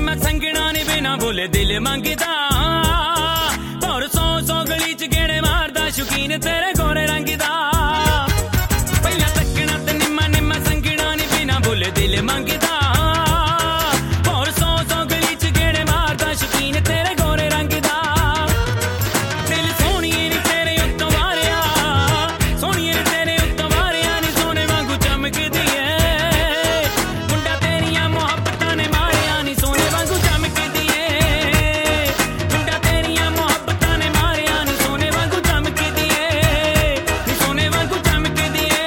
मैं संगना ने बिना बोले दिल मंगदा और सौ सौ गली च गेड़े मारदा शौकीन तेरे गोरे रंग दा पहला तकना ते निम्मा निम्मा संगना ने बिना बोले दिल मंगदा और सौ सौ गली च गेड़े मारदा शौकीन तेरे गोरे रंग दा दिल सोहणिए नी तेरे उत्तों वारिया सोहणिए नी तेरे उत्तों वारिया नी सोने वांगू चमकदी ऐ मुंडा तेरियां मोहब्बतां ने मारिया नी सोने वांगू चमकदी ऐ मुंडा तेरियां मोहब्बतां ने मारिया नी सोने वांगू चमकदी ऐ नी सोने वांगू चमकदी ऐ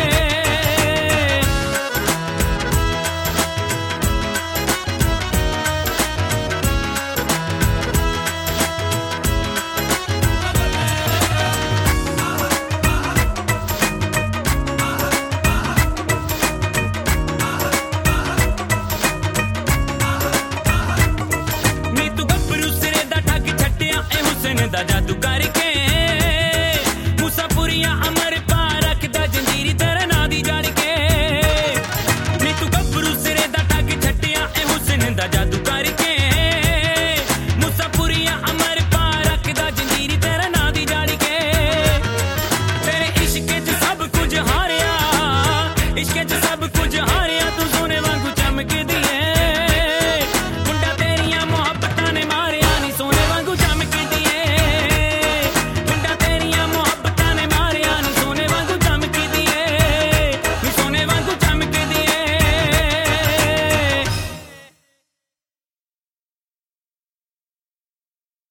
नी तू गब्बरू सिरे दा ठग छड्डिया ए हुस्न दा जादू करके मूसापुरिया अमर पा रखदा जंजीरी तेरे नां दी जड़ के नी तू गब्बरू सिरे दा ठग छड्डिया ए हुस्न दा जादू करके मूसापुरिया अमर पा रखदा जंजीरी तेरे नां दी जड़ के तेरे इश्क च सब कुछ हारिया इश्क च सब कुछ